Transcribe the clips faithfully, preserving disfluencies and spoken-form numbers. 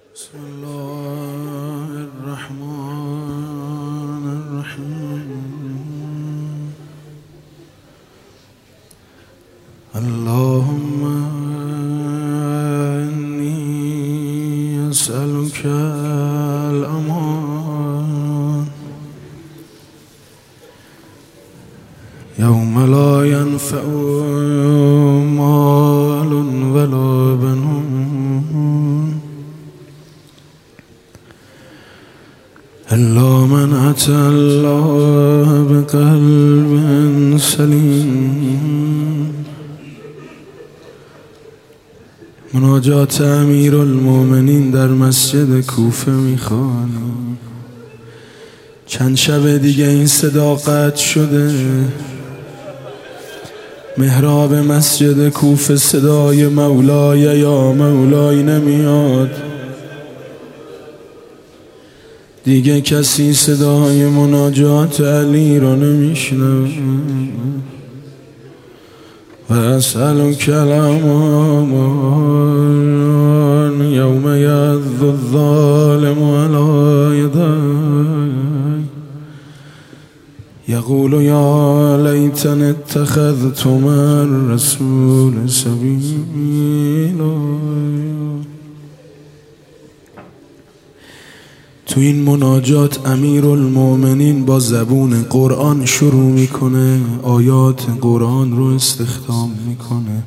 بسم الله الرحمن الرحيم. اللهم إني أسألك الأمان يوم لا ينفع مال ولا بنون إلا من أتى الله بقلب سليم. مناجات امیر المومنین در مسجد کوفه میخوانم. چند شب دیگه این صدا قطع شده. محراب مسجد کوفه صدای مولای یا مولای نمیاد. دیگه کسی صدای مناجات علی را نمیشنوه. و اسألک الأمان یوم یعض الظالم علی یدیه یقول یا لیتنی اتخذت مع الرسول سبیلا. تو این مناجات امیرالمومنین با زبون قرآن شروع میکنه، آیات قرآن رو استخدام میکنه.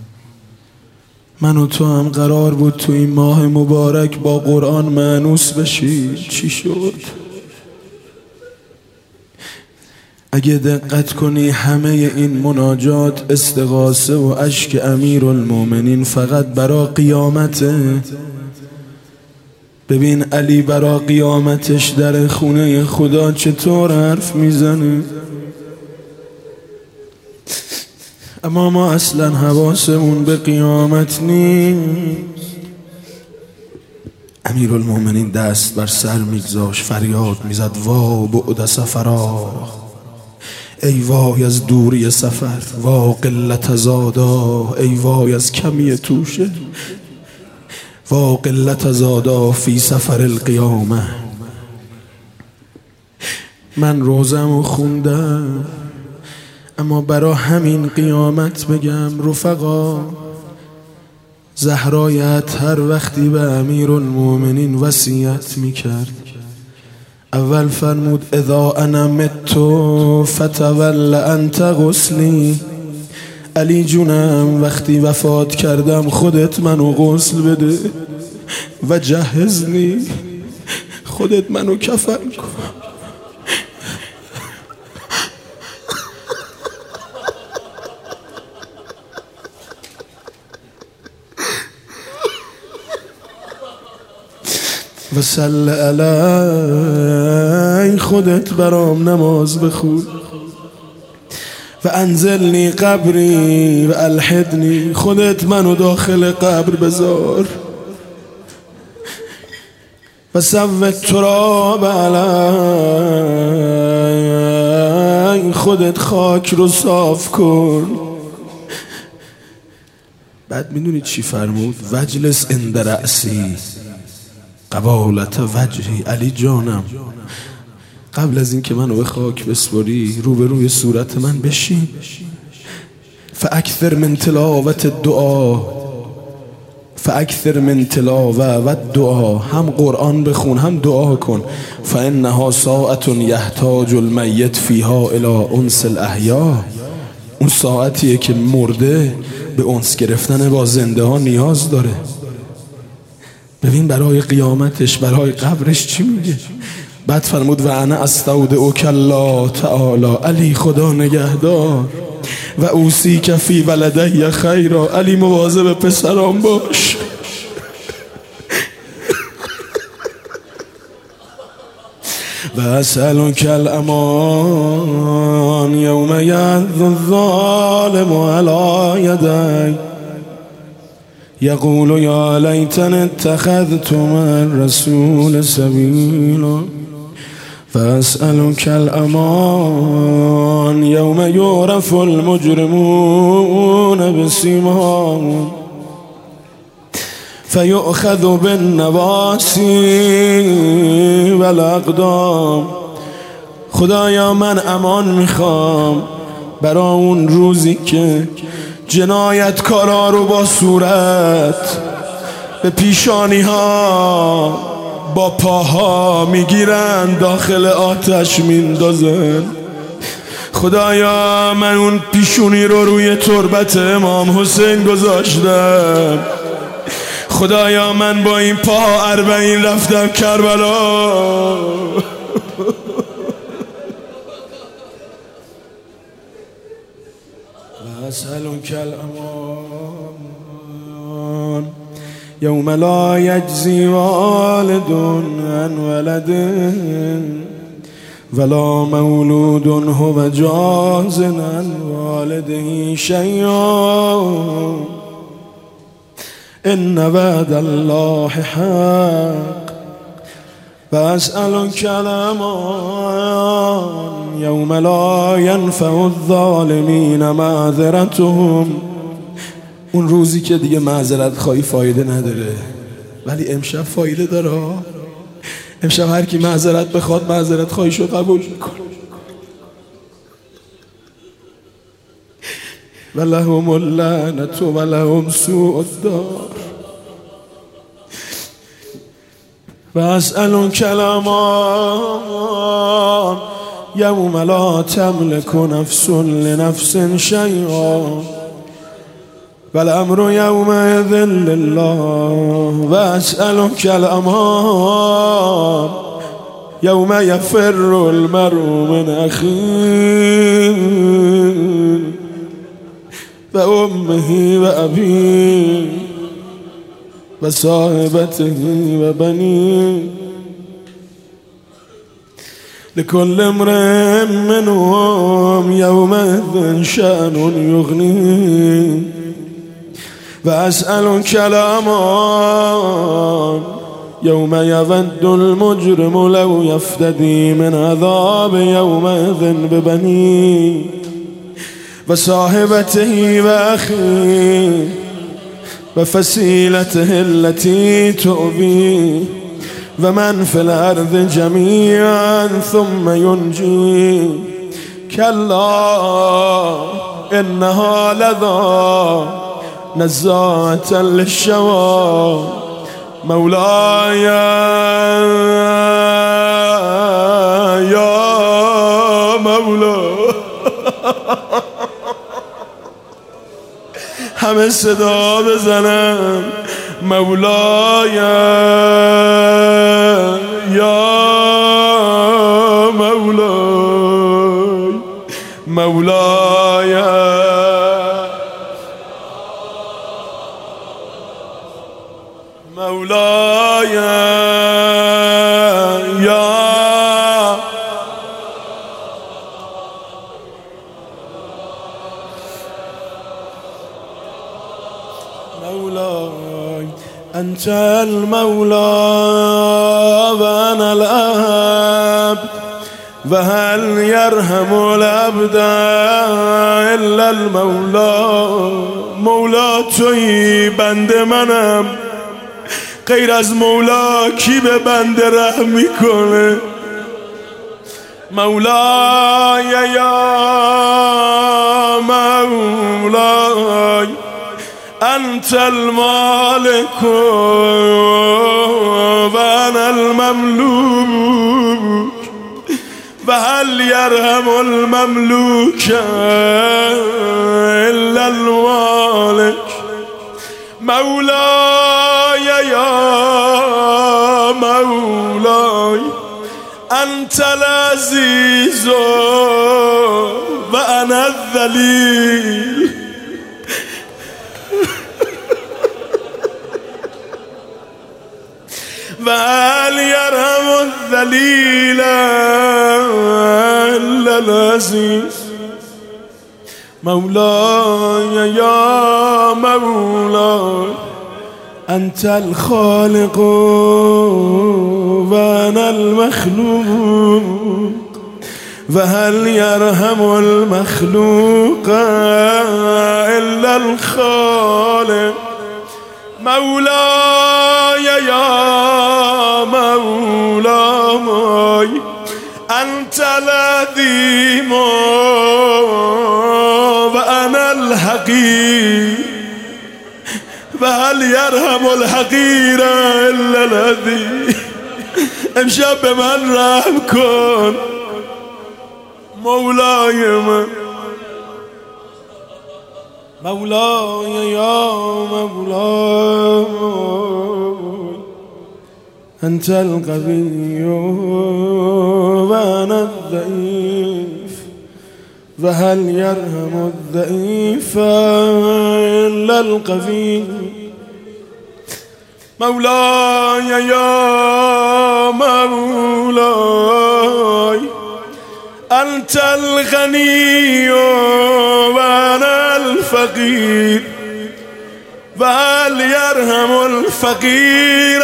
من و تو هم قرار بود تو این ماه مبارک با قرآن مانوس بشی. چی شد؟ اگه دقت کنی همه این مناجات استغاثه و اشک امیرالمومنین فقط برا قیامته. ببین علی برا قیامتش در خونه خدا چطور حرف میزنه. اما ما اصلا حواسمون به قیامت نیست. امیرالمومنین دست بر سر میگذاشت، فریاد میزد وا بعد سفرا، ای وای از دوری سفر، وا قلت زادا، ای وای از کمی توشه، وا قلت زادا فی سفر القیامه. من روزمو خوندم اما برا همین قیامت بگم رفقا، زهرای اطهر وقتی به امیرالمومنین وصیت میکرد اول فرمود اذا انا مت فتول انت غسلی. علی جونم وقتی وفات کردم خودت منو غسل بده و جهزنی، خودت منو کفن کن. و صل علی، خودت برام نماز بخون. و انزلنی قبری و الحدنی، خودت منو داخل قبر بذار. و سوت تراب علی، خودت خاک رو صاف کن. بعد میدونی چی فرمود؟ وجلس عند رأسی قبالت وجهی. علی جانم قبل از این که منو به خاک بسپاری روبروی صورت من بشین. فاکثر من تلاوت الدعا، فاکثر من تلاوه و دعا. هم قرآن بخون هم دعا کن. فانها ساعت یحتاج المیت فیها الی انس الاحیا. اون ساعتیه که مرده به انس گرفتن با زنده ها نیاز داره. ببین برای قیامتش، برای قبرش چی میگه. بعد فرمود و انا استودعک الله تعالی، علی خدا نگهدار. و اوصیک فی ولدی خیرا، علی مواظب پسرام باش. و اسألک الامان یوم یعض الظالم علی یدی یقول یا لیتنی اتخذت مع الرسول سبیلا. فاسألك الأمان يوم يعرف المجرمون بسيماهم فیؤخذ بالنواسی والاقدام. خدایا من امان میخوام برای اون روزی که جنایتکارا رو با صورت به پیشانی ها با پاها میگیرن داخل آتش میندازن. خدایا من اون پیشونی رو روی تربت امام حسین گذاشتم. خدایا من با این پاها اربعین رفتم کربلا. واسألك الأمان يوم لا يجزي والد عن ولده ولا مولود هو جاز عن والده شيئا إن وعد الله حق. وأسألك الأمان يوم لا ينفع الظالمين معذرتهم. اون روزی که دیگه معذرت خواهی فایده نداره، ولی امشب فایده داره. امشب هر کی معذرت بخواد معذرت خواهیشو قبول میکنه. ولهم اللعنة ولهم سوء الدار. وأسألك الأمان يوم لا تملك نفس لنفس شيئا والأمر يومئذ لله. وأسألك الأمان يوم يفر المرء من أخيه وأمه وأبيه وصاحبته وبنيه لكل امرئ منهم يومئذ شأن يغنيه. وأسألك الأمان يوم يود المجرم لو يفتدي من عذاب يومئذ ببنيه وصاحبته وأخيه وفصيلته التي تؤويه ومن في الأرض جميعا ثم ينجيه. كلا إنها لظى نزاعة للشوى مولاي يا مولا. همه صدا بزنن مولاي یا مولاي مولاي مولاي یا مولاي أنت المولى وأنا العبد وهل يرحم العبد إلا المولى. مولا تویی بنده منم، غیر از مولا کی به بنده رحم میکنه؟ مولای یا مولای انت المالک و انا المملوک و هل یرحم المملوک الا المالک. مولاي يا مولاي أنت العزيز وأنا الذليل. وهل يرحم الذليل إلا العزيز. مولاي يا مولاي أنت الخالق وأنا المخلوق وهل يرحم المخلوق إلا الخالق. مولاي يا مولاي أنت العظيم وأنا الحقير فهل يرحم الحقير إلا الذي امشب من رحم كن مولاي من مولاي يا مولاي أنت القوي وأنا الضعيف فهل يرحم الضعيف إلا القوي مولاي يا مولاي أنت الغني وأنا الفقير فهل يرحم الفقير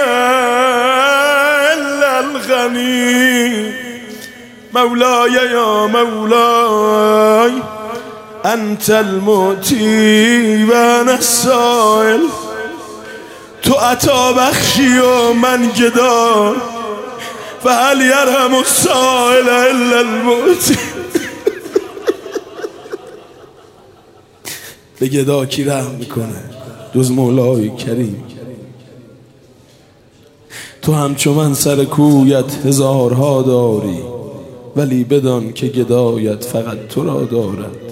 إلا الغني مولاي يا مولاي أنت المؤتي وأنا السائل تو عطا بخشی و من گدا فهل يرحم السائل الا المؤتی به گدا کی رحم میکنه جز مولای کریم تو همچو من سر کویت هزارها داری ولی بدان که گدایت فقط تو را دارد